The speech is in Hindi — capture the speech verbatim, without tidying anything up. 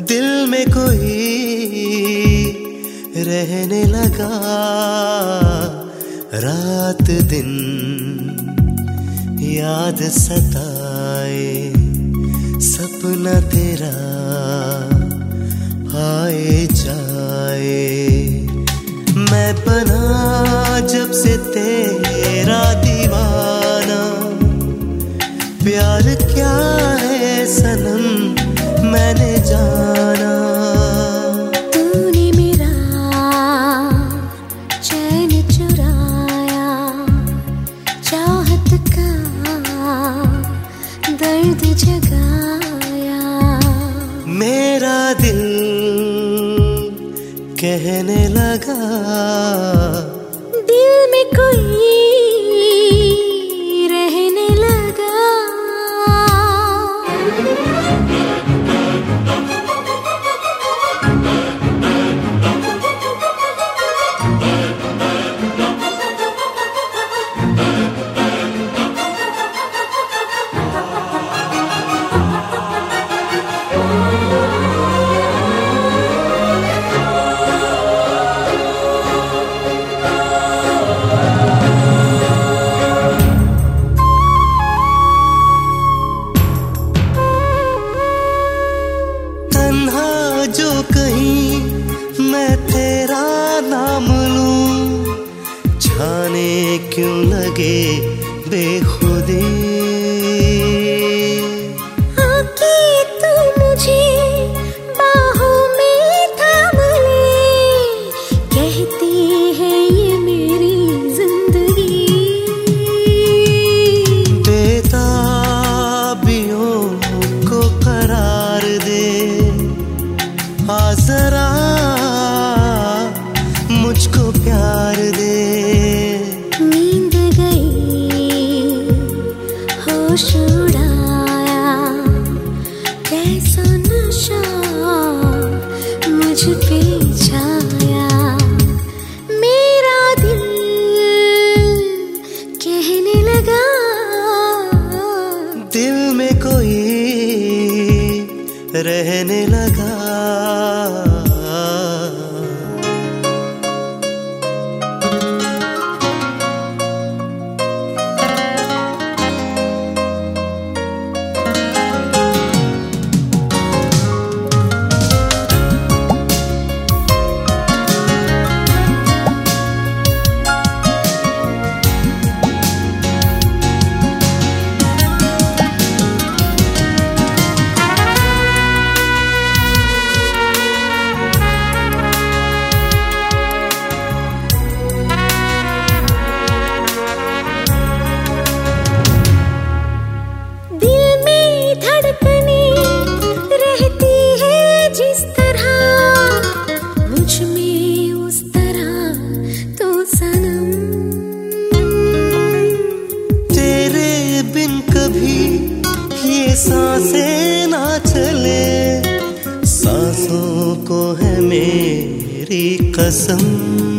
दिल में कोई रहने लगा, रात दिन याद सताए, सपना तेरा आए जाए। मैं बना जब से तेरा दीवाना, प्यार क्या है सनम मैंने जाना। तूने मेरा चैन चुराया, चाहत का दर्द जगाया। मेरा दिल कहने लगा, दिल में कोई रहने लगा। जो कहीं मैं तेरा नाम लूं, जाने क्यों लगे बेखुदी। आके तू मुझे बाहों में थाम ले, कहती है ये मेरी जिंदगी। बेताबियों को करार दे, आ जरा मुझको प्यार दे। नींद गई होश उड़ाया, कैसा नशा मुझ पे छाया। मेरा दिल कहने लगा, दिल में कोई रहने लगा। सांसें ना चले, सांसों को है मेरी कसम।